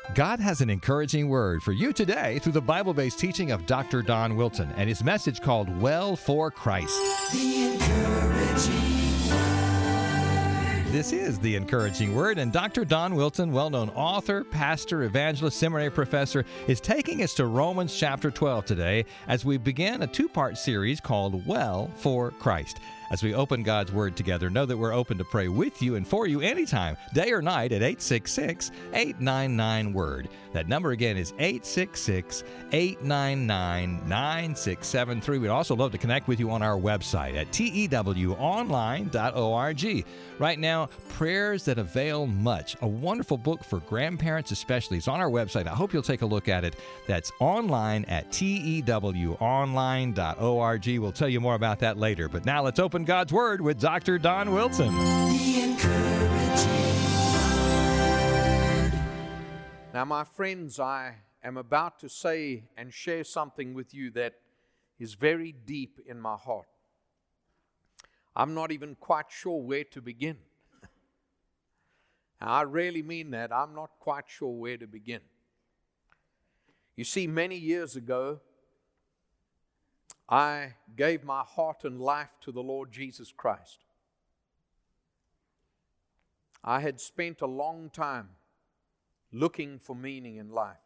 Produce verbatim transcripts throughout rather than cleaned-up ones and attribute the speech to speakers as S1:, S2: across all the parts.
S1: God has an encouraging word for you today through the Bible-based teaching of Doctor Don Wilson and his message called Well for Christ.
S2: The encouraging word.
S1: This is the encouraging word, and Doctor Don Wilson, well-known author, pastor, evangelist, seminary professor, is taking us to Romans chapter twelve today as we begin a two-part series called Well for Christ. As we open God's Word together, know that we're open to pray with you and for you anytime, day or night, at eight six six, eight nine nine, WORD. That number again is eight six six, eight nine nine, nine six seven three. We'd also love to connect with you on our website at T E W online dot org. Right now, Prayers That Avail Much, a wonderful book for grandparents especially. It's on our website. I hope you'll take a look at it. That's online at T E W online dot org. We'll tell you more about that later. But now let's open God's Word with Doctor Don Wilson.
S2: The encouraging word.
S3: Now, my friends, I am about to say and share something with you that is very deep in my heart. I'm not even quite sure where to begin. Now, I really mean that. I'm not quite sure where to begin. You see, many years ago, I gave my heart and life to the Lord Jesus Christ. I had spent a long time looking for meaning in life.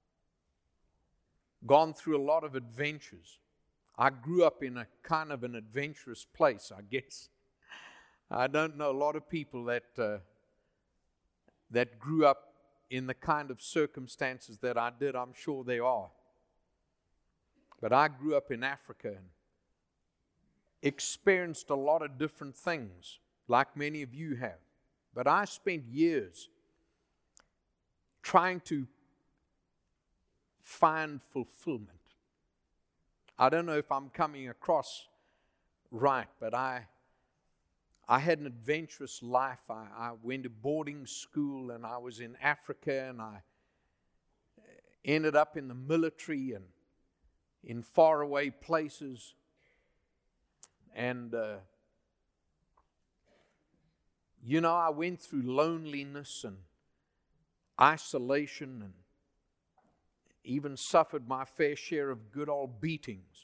S3: Gone through a lot of adventures. I grew up in a kind of an adventurous place, I guess. I don't know a lot of people that uh, that grew up in the kind of circumstances that I did. I'm sure there are. But I grew up in Africa and experienced a lot of different things, like many of you have. But I spent years trying to find fulfillment. I don't know if I'm coming across right, but I I had an adventurous life. I, I went to boarding school and I was in Africa and I ended up in the military and in faraway places. And, uh, you know, I went through loneliness and isolation and even suffered my fair share of good old beatings.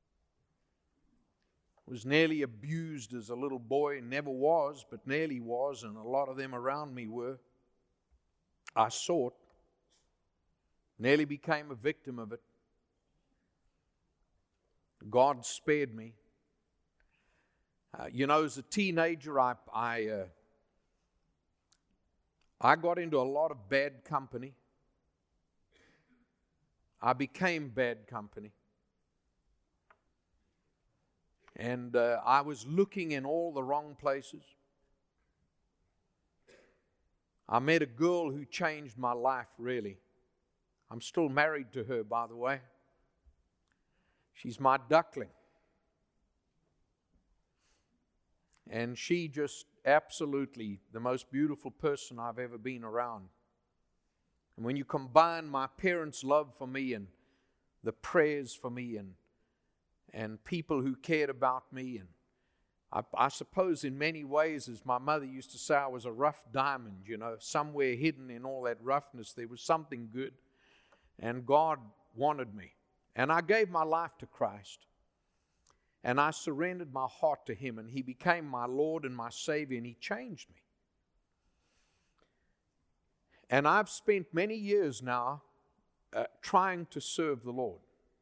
S3: Was nearly abused as a little boy. Never was, but nearly was, and a lot of them around me were. I saw it. Nearly became a victim of it. God spared me. Uh, you know, as a teenager, I I, uh, I got into a lot of bad company. I became bad company. And uh, I was looking in all the wrong places. I met a girl who changed my life, really. I'm still married to her, by the way. She's my duckling. And she just absolutely the most beautiful person I've ever been around. And when you combine my parents' love for me and the prayers for me and and people who cared about me, and I, I suppose in many ways, as my mother used to say, I was a rough diamond, you know, somewhere hidden in all that roughness, there was something good, and God wanted me. And I gave my life to Christ, and I surrendered my heart to Him, and He became my Lord and my Savior, and He changed me. And I've spent many years now uh, trying to serve the Lord.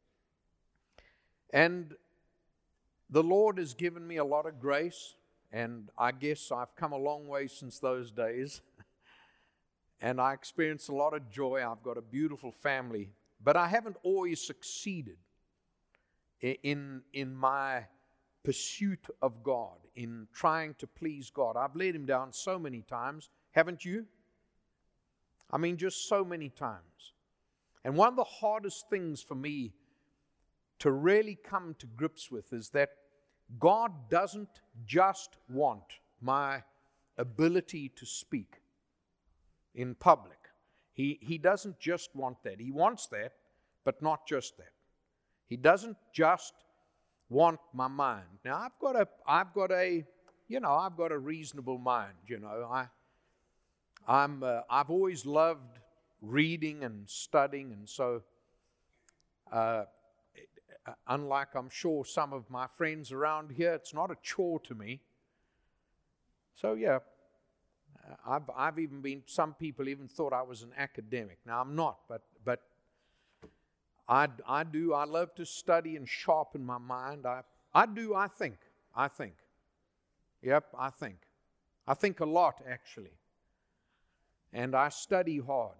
S3: And the Lord has given me a lot of grace, and I guess I've come a long way since those days. And I experienced a lot of joy. I've got a beautiful family. But I haven't always succeeded in, in my pursuit of God, in trying to please God. I've let Him down so many times. Haven't you? I mean, just so many times. And one of the hardest things for me to really come to grips with is that God doesn't just want my ability to speak in public. He, he doesn't just want that. He wants that, but not just that. He doesn't just want my mind. Now, I've got a, I've got a, you know, I've got a reasonable mind. You know, I, I'm, uh, I've always loved reading and studying, and so uh, unlike I'm sure some of my friends around here, it's not a chore to me. So yeah, I've I've even been, some people even thought I was an academic. Now I'm not, but but I I do I love to study and sharpen my mind. I I do I think I think. Yep, I think. I think a lot actually. And I study hard.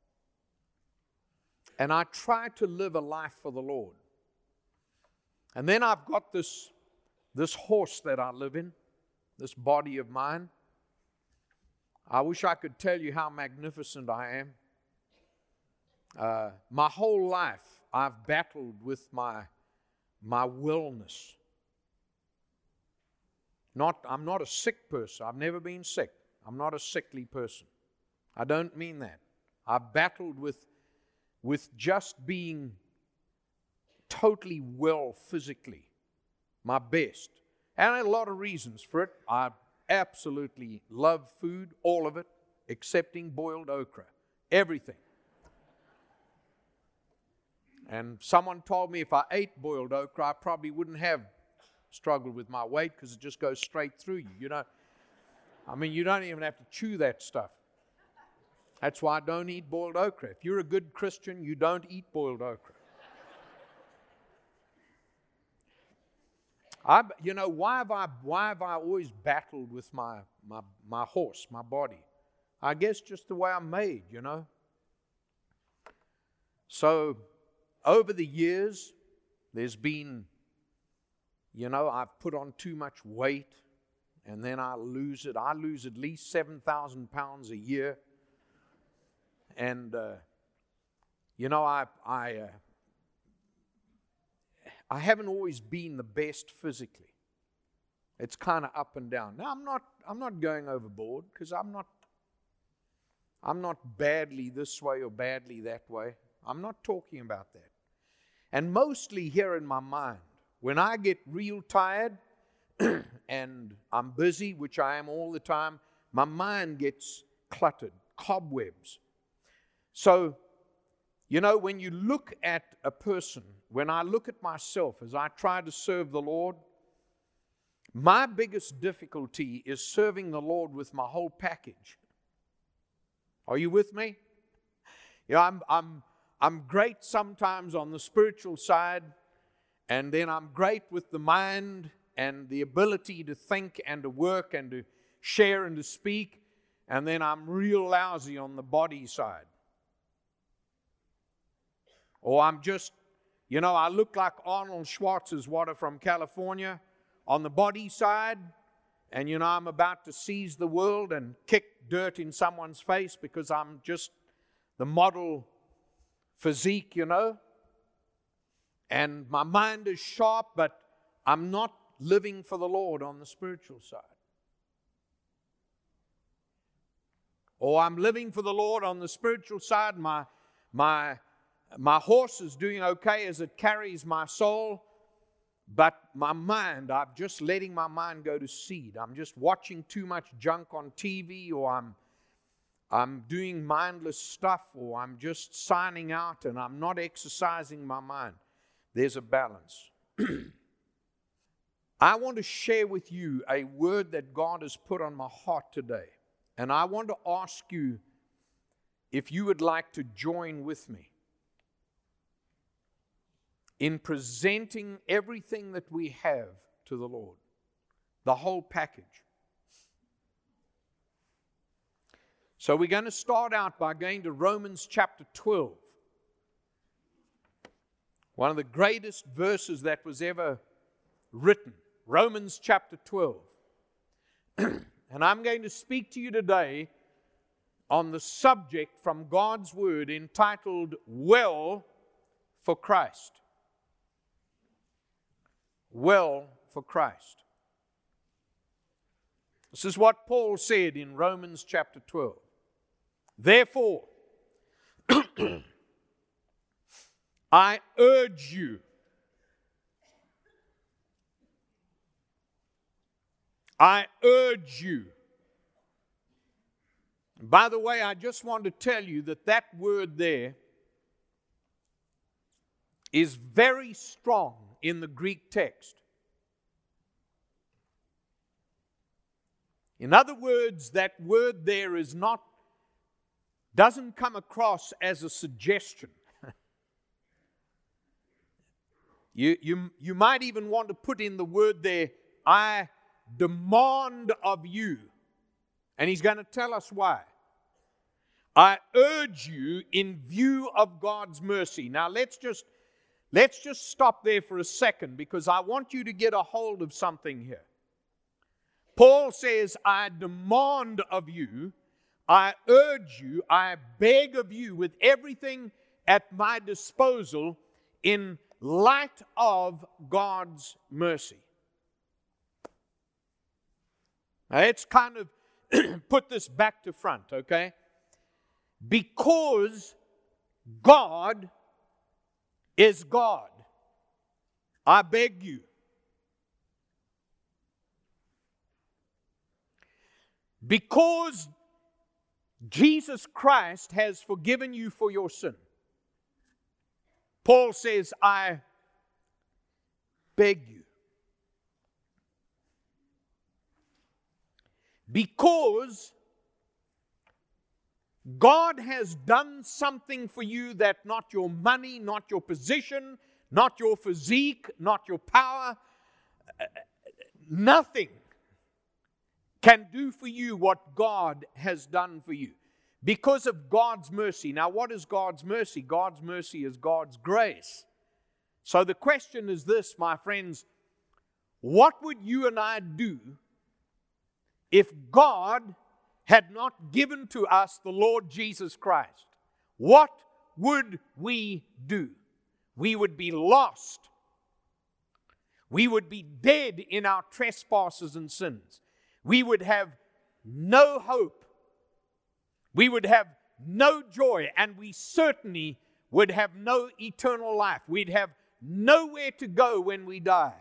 S3: And I try to live a life for the Lord. And then I've got this, this horse that I live in, this body of mine. I wish I could tell you how magnificent I am. Uh, my whole life I've battled with my, my willness. Not, I'm not a sick person. I've never been sick. I'm not a sickly person. I don't mean that. I've battled with, with just being totally well physically, my best. And I had a lot of reasons for it. I absolutely love food, all of it, excepting boiled okra, everything. And someone told me if I ate boiled okra, I probably wouldn't have struggled with my weight because it just goes straight through you. You know, I mean, you don't even have to chew that stuff. That's why I don't eat boiled okra. If you're a good Christian, you don't eat boiled okra. I, you know, why have I, why have I always battled with my, my, my horse, my body? I guess just the way I'm made, you know. So, over the years, there's been, you know, I've put on too much weight, and then I lose it. I lose at least seven thousand pounds a year. And, uh, you know, I, I, uh, I haven't always been the best physically. It's kind of up and down. Now, I'm not, I'm not going overboard because I'm not, I'm not badly this way or badly that way. I'm not talking about that. And mostly here in my mind, when I get real tired and I'm busy, which I am all the time, my mind gets cluttered, cobwebs. So, you know, when you look at a person, when I look at myself as I try to serve the Lord, my biggest difficulty is serving the Lord with my whole package. Are you with me? You know, I'm, I'm, I'm great sometimes on the spiritual side, and then I'm great with the mind and the ability to think and to work and to share and to speak, and then I'm real lousy on the body side. Or I'm just, you know, I look like Arnold Schwarzenegger from California on the body side, and, you know, I'm about to seize the world and kick dirt in someone's face because I'm just the model physique, you know. And my mind is sharp, but I'm not living for the Lord on the spiritual side. Or I'm living for the Lord on the spiritual side. My, my, my horse is doing okay as it carries my soul, but my mind, I'm just letting my mind go to seed. I'm just watching too much junk on T V, or I'm I'm doing mindless stuff, or I'm just signing out and I'm not exercising my mind. There's a balance. I want to share with you a word that God has put on my heart today. And I want to ask you if you would like to join with me in presenting everything that we have to the Lord, the whole package. So we're going to start out by going to Romans chapter twelve. One of the greatest verses that was ever written. Romans chapter twelve. And I'm going to speak to you today on the subject from God's Word entitled, Well for Christ. Well for Christ. This is what Paul said in Romans chapter twelve. Therefore, I urge you, I urge you. By the way, I just want to tell you that that word there is very strong in the Greek text. In other words, that word there is not, doesn't come across as a suggestion. you, you, you might even want to put in the word there, I demand of you. And he's going to tell us why. I urge you in view of God's mercy. Now let's just let's just stop there for a second, because I want you to get a hold of something here. Paul says, I demand of you, I urge you, I beg of you with everything at my disposal in light of God's mercy. Now let's kind of put this back to front, okay? Because God is God, I beg you. Because Jesus Christ has forgiven you for your sin, Paul says, I beg you. Because God has done something for you that not your money, not your position, not your physique, not your power, nothing can do for you what God has done for you. Because of God's mercy. Now, what is God's mercy? God's mercy is God's grace. So the question is this, my friends, what would you and I do if God had not given to us the Lord Jesus Christ? What would we do? We would be lost. We would be dead in our trespasses and sins. We would have no hope. We would have no joy, and we certainly would have no eternal life. We'd have nowhere to go when we die,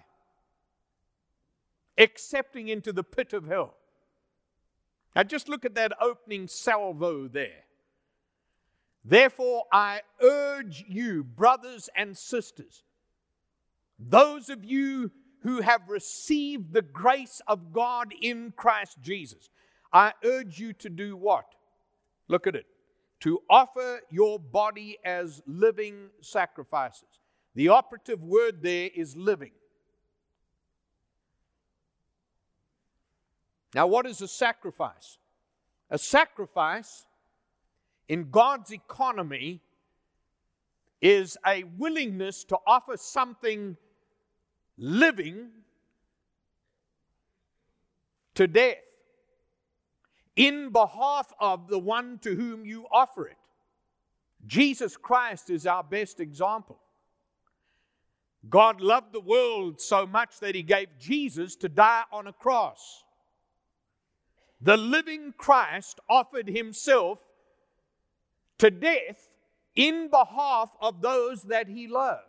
S3: excepting into the pit of hell. Now just look at that opening salvo there. Therefore, I urge you, brothers and sisters, those of you who have received the grace of God in Christ Jesus, I urge you to do what? Look at it. To offer your body as living sacrifices. The operative word there is living. Now, what is a sacrifice? A sacrifice in God's economy is a willingness to offer something living to death in behalf of the one to whom you offer it. Jesus Christ is our best example. God loved the world so much that He gave Jesus to die on a cross. The living Christ offered Himself to death in behalf of those that He loved.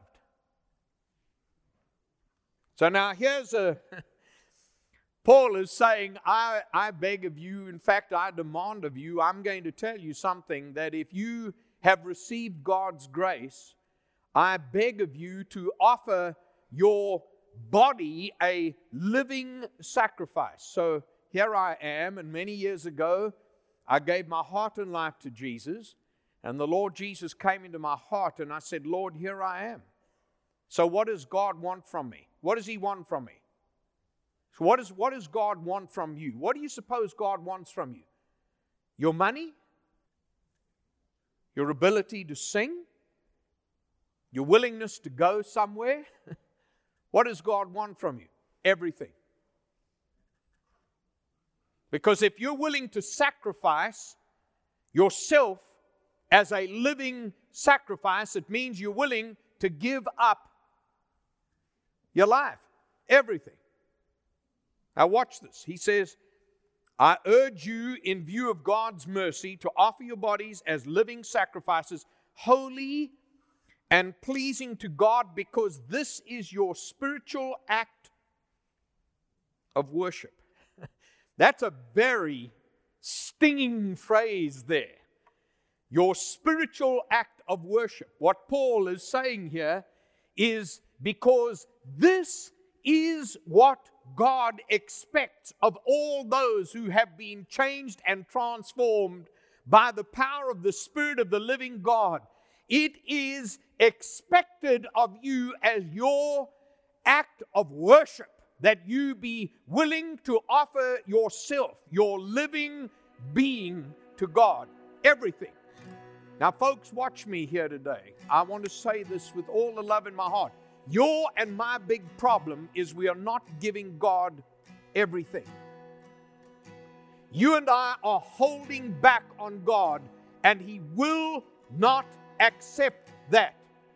S3: So now here's a, Paul is saying, I, I beg of you, in fact, I demand of you, I'm going to tell you something, that if you have received God's grace, I beg of you to offer your body a living sacrifice. So here I am, and many years ago, I gave my heart and life to Jesus, and the Lord Jesus came into my heart, and I said, Lord, here I am. So what does God want from me? What does He want from me? So what, is, what does God want from you? What do you suppose God wants from you? Your money? Your ability to sing? Your willingness to go somewhere? What does God want from you? Everything. Because if you're willing to sacrifice yourself as a living sacrifice, it means you're willing to give up your life, everything. Now watch this. He says, I urge you in view of God's mercy to offer your bodies as living sacrifices, holy and pleasing to God, because this is your spiritual act of worship. That's a very stinging phrase there. Your spiritual act of worship. What Paul is saying here is because this is what God expects of all those who have been changed and transformed by the power of the Spirit of the living God. It is expected of you as your act of worship that you be willing to offer yourself, your living being, to God. Everything. Now, folks, watch me here today. I want to say this with all the love in my heart. Your and my big problem is we are not giving God everything. You and I are holding back on God, and He will not accept that.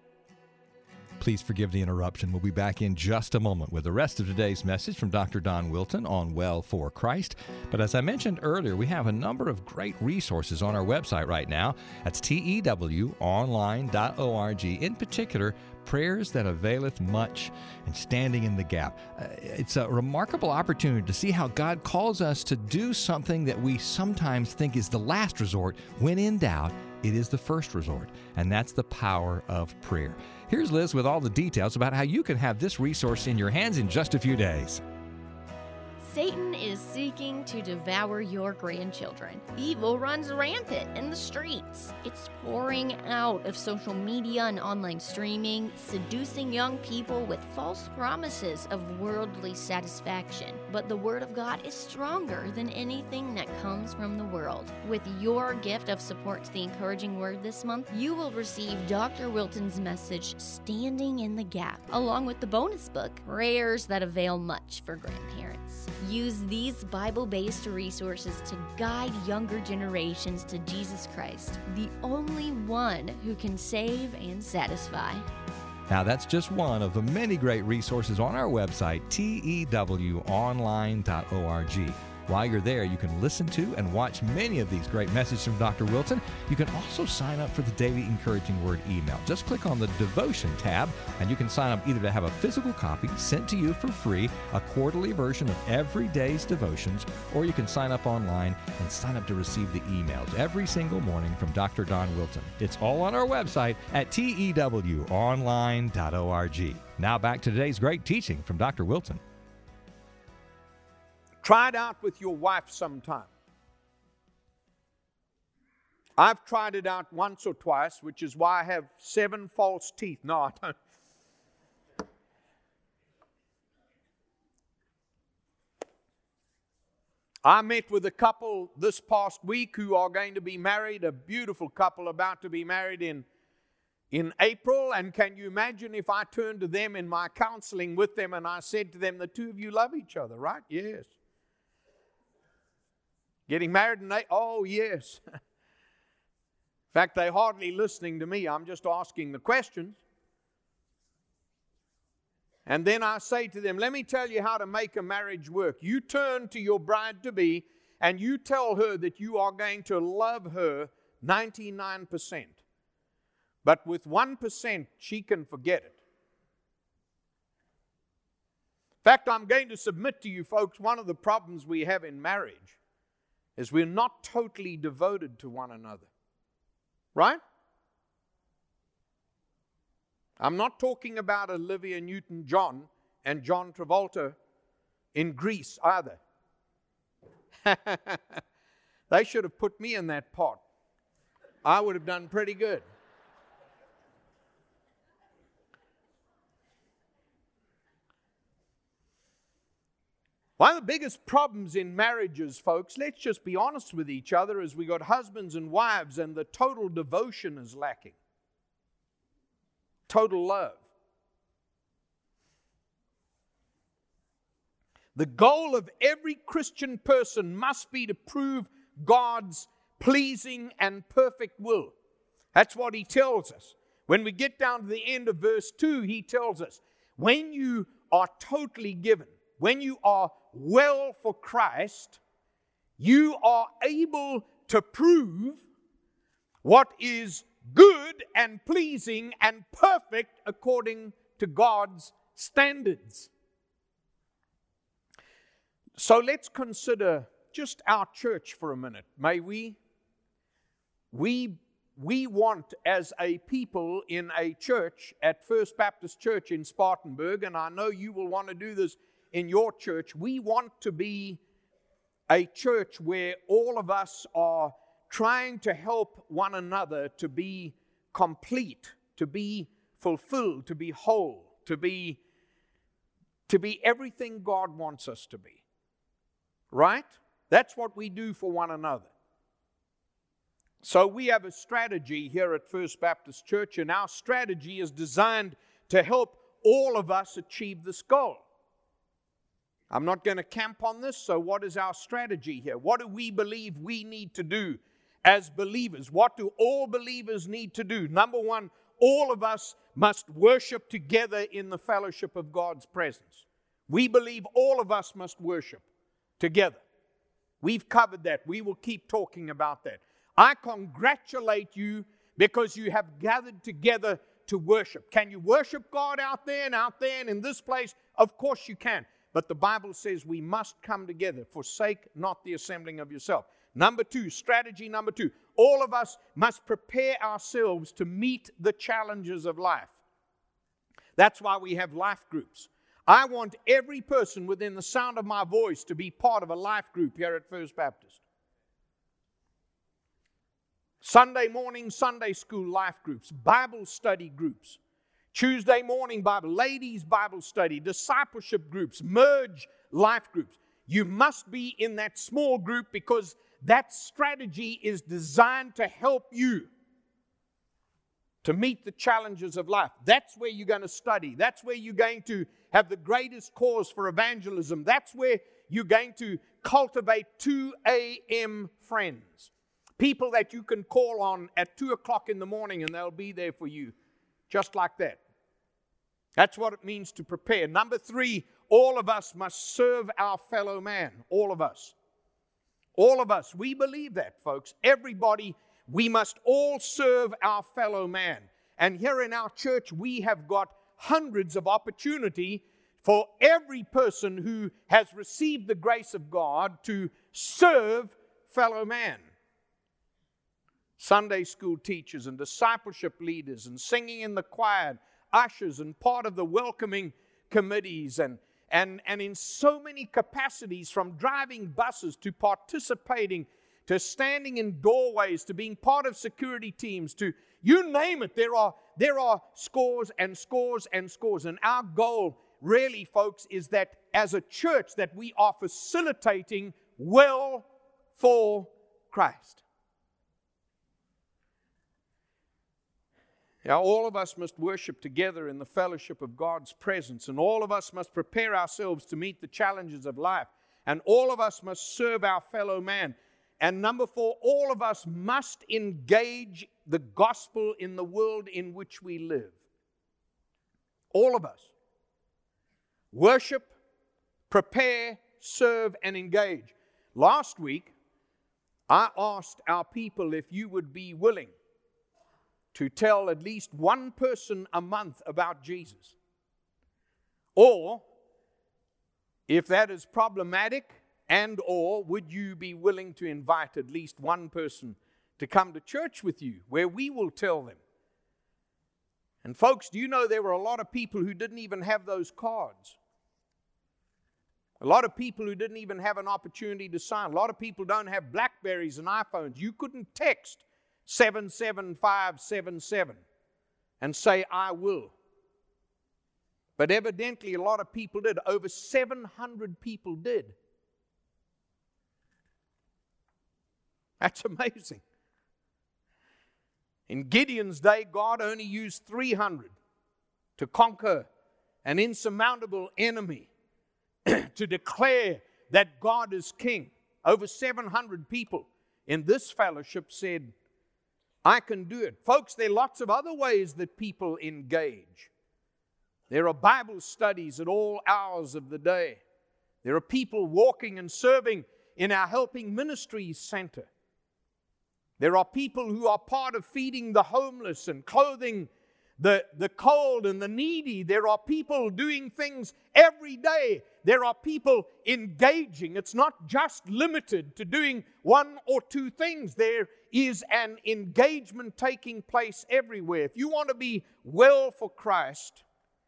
S1: Please forgive the interruption. We'll be back in just a moment with the rest of today's message from Doctor Don Wilton on Well for Christ. But as I mentioned earlier, we have a number of great resources on our website right now. That's T E W online dot org. In particular, Prayers That Availeth Much and Standing in the Gap. Uh, it's a remarkable opportunity to see how God calls us to do something that we sometimes think is the last resort. When in doubt, it is the first resort, and that's the power of prayer. Here's Liz with all the details about how you can have this resource in your hands in just a few days.
S4: Satan is seeking to devour your grandchildren. Evil runs rampant in the streets. It's pouring out of social media and online streaming, seducing young people with false promises of worldly satisfaction. But the Word of God is stronger than anything that comes from the world. With your gift of support to the Encouraging Word this month, you will receive Doctor Wilton's message, Standing in the Gap, along with the bonus book, Prayers That Avail Much for Grandparents. Use these Bible-based resources to guide younger generations to Jesus Christ, the only one who can save and satisfy.
S1: Now, that's just one of the many great resources on our website, T E W online dot org. While you're there, you can listen to and watch many of these great messages from Doctor Wilton. You can also sign up for the Daily Encouraging Word email. Just click on the Devotion tab, and you can sign up either to have a physical copy sent to you for free, a quarterly version of every day's devotions, or you can sign up online and sign up to receive the emails every single morning from Doctor Don Wilton. It's all on our website at T E W online dot org. Now back to today's great teaching from Doctor Wilton.
S3: Try it out with your wife sometime. I've tried it out once or twice, which is why I have seven false teeth. No, I don't. I met with a couple this past week who are going to be married, a beautiful couple about to be married in, in April. And can you imagine if I turned to them in my counseling with them and I said to them, the two of you love each other, right? Yes. Getting married in April? Oh, yes. In fact, they're hardly listening to me. I'm just asking the questions. And then I say to them, let me tell you how to make a marriage work. You turn to your bride-to-be and you tell her that you are going to love her ninety-nine percent. But with one percent, she can forget it. In fact, I'm going to submit to you folks, one of the problems we have in marriage is we're not totally devoted to one another. Right? I'm not talking about Olivia Newton-John and John Travolta in Greece either. They should have put me in that part. I would have done pretty good. One of the biggest problems in marriages, folks, let's just be honest with each other, is we got husbands and wives and the total devotion is lacking. Total love. The goal of every Christian person must be to prove God's pleasing and perfect will. That's what he tells us. When we get down to the end of verse two, he tells us, when you are totally given, when you are well for Christ, you are able to prove what is good and pleasing and perfect according to God's standards. So let's consider just our church for a minute, may we? We, we want, as a people in a church at First Baptist Church in Spartanburg, and I know you will want to do this in your church, we want to be a church where all of us are trying to help one another to be complete, to be fulfilled, to be whole, to be, to be everything God wants us to be. Right? That's what we do for one another. So we have a strategy here at First Baptist Church, and our strategy is designed to help all of us achieve this goal. I'm not going to camp on this, so what is our strategy here? What do we believe we need to do as believers? What do all believers need to do? Number one, all of us must worship together in the fellowship of God's presence. We believe all of us must worship together. We've covered that. We will keep talking about that. I congratulate you because you have gathered together to worship. Can you worship God out there and out there and in this place? Of course you can. But the Bible says we must come together. Forsake not the assembling of yourself. Number two, strategy number two. All of us must prepare ourselves to meet the challenges of life. That's why we have life groups. I want every person within the sound of my voice to be part of a life group here at First Baptist. Sunday morning, Sunday school life groups, Bible study groups, Tuesday morning Bible, ladies Bible study, discipleship groups, merge life groups. You must be in that small group because that strategy is designed to help you to meet the challenges of life. That's where you're going to study. That's where you're going to have the greatest cause for evangelism. That's where you're going to cultivate two a.m. friends. People that you can call on at two o'clock in the morning and they'll be there for you. Just like that. That's what it means to prepare. Number three, all of us must serve our fellow man. All of us. All of us. We believe that, folks. Everybody, we must all serve our fellow man. And here in our church, we have got hundreds of opportunity for every person who has received the grace of God to serve fellow man. Sunday school teachers and discipleship leaders and singing in the choir, and ushers and part of the welcoming committees and, and, and in so many capacities, from driving buses to participating, to standing in doorways, to being part of security teams, to you name it. There are, there are scores and scores and scores. And our goal really, folks, is that as a church that we are facilitating well for Christ. Now, all of us must worship together in the fellowship of God's presence, and all of us must prepare ourselves to meet the challenges of life, and all of us must serve our fellow man. And number four, all of us must engage the gospel in the world in which we live. All of us. Worship, prepare, serve, and engage. Last week, I asked our people if you would be willing to tell at least one person a month about Jesus. Or, if that is problematic, and or would you be willing to invite at least one person to come to church with you where we will tell them? And folks, do you know there were a lot of people who didn't even have those cards? A lot of people who didn't even have an opportunity to sign. A lot of people don't have Blackberries and iPhones. You couldn't text seven seven five seven seven and say, I will. But evidently a lot of people did. Over seven hundred people did. That's amazing. In Gideon's day, God only used three hundred to conquer an insurmountable enemy, to declare that God is king. Over seven hundred people in this fellowship said, I can do it. Folks, there are lots of other ways that people engage. There are Bible studies at all hours of the day. There are people walking and serving in our Helping Ministries Center. There are people who are part of feeding the homeless and clothing the, the cold and the needy. There are people doing things every day. There are people engaging. It's not just limited to doing one or two things. There is an engagement taking place everywhere. If you want to be well for Christ,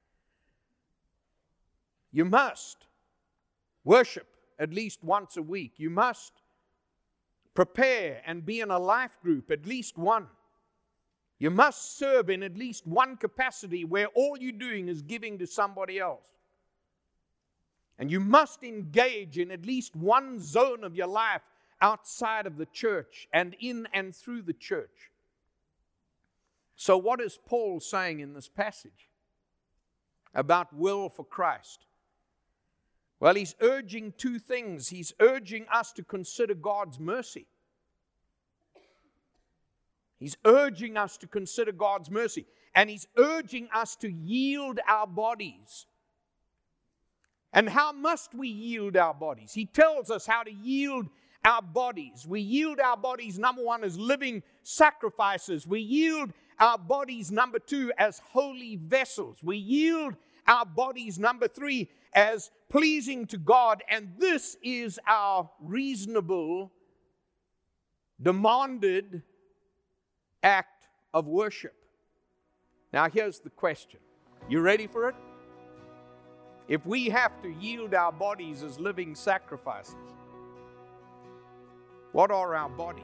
S3: you must worship at least once a week. You must prepare and be in a life group, at least one. You must serve in at least one capacity where all you're doing is giving to somebody else. And you must engage in at least one zone of your life outside of the church and in and through the church. So what is Paul saying in this passage about will for Christ? Well, he's urging two things. He's urging us to consider God's mercy. He's urging us to consider God's mercy. And he's urging us to yield our bodies. And how must we yield our bodies? He tells us how to yield our bodies. We yield our bodies, number one, as living sacrifices. We yield our bodies, number two, as holy vessels. We yield our bodies, number three, as pleasing to God. And this is our reasonable, demanded act of worship. Now here's the question. You ready for it? If we have to yield our bodies as living sacrifices, what are our bodies?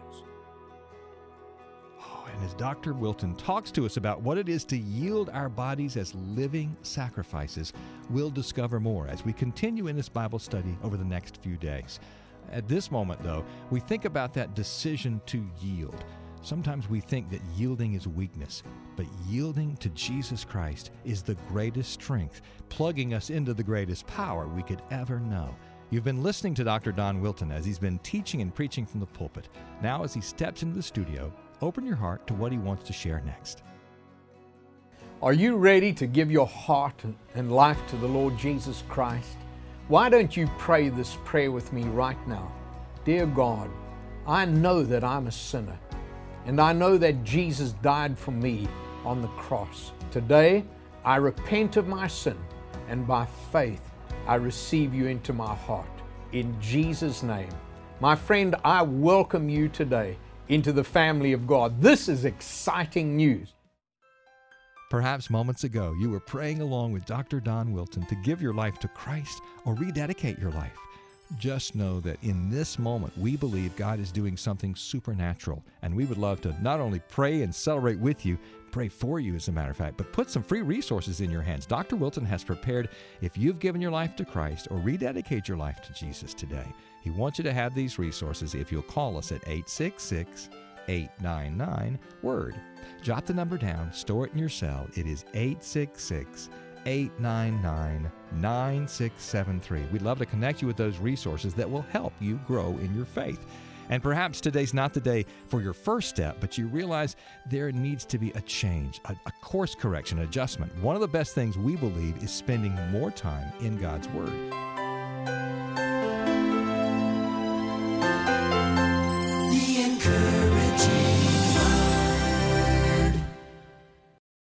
S1: Oh, and as Doctor Wilton talks to us about what it is to yield our bodies as living sacrifices, we'll discover more as we continue in this Bible study over the next few days. At this moment, though, we think about that decision to yield. Sometimes we think that yielding is weakness, but yielding to Jesus Christ is the greatest strength, plugging us into the greatest power we could ever know. You've been listening to Doctor Don Wilton as he's been teaching and preaching from the pulpit. Now, as he steps into the studio, open your heart to what he wants to share next.
S3: Are you ready to give your heart and life to the Lord Jesus Christ? Why don't you pray this prayer with me right now? Dear God, I know that I'm a sinner. And I know that Jesus died for me on the cross. Today, I repent of my sin, and by faith, I receive you into my heart. In Jesus' name. My friend, I welcome you today into the family of God. This is exciting news.
S1: Perhaps moments ago, you were praying along with Doctor Don Wilton to give your life to Christ or rededicate your life. Just know that in this moment, we believe God is doing something supernatural, and we would love to not only pray and celebrate with you, pray for you as a matter of fact, but put some free resources in your hands. Doctor Wilton has prepared, if you've given your life to Christ or rededicate your life to Jesus today, he wants you to have these resources if you'll call us at eight six six, eight nine nine, WORD. Jot the number down, store it in your cell. It is eight six six, eight nine nine, nine six seven three. We'd love to connect you with those resources that will help you grow in your faith. And perhaps today's not the day for your first step, but you realize there needs to be a change, a, a course correction, adjustment. One of the best things we believe is spending more time in God's Word.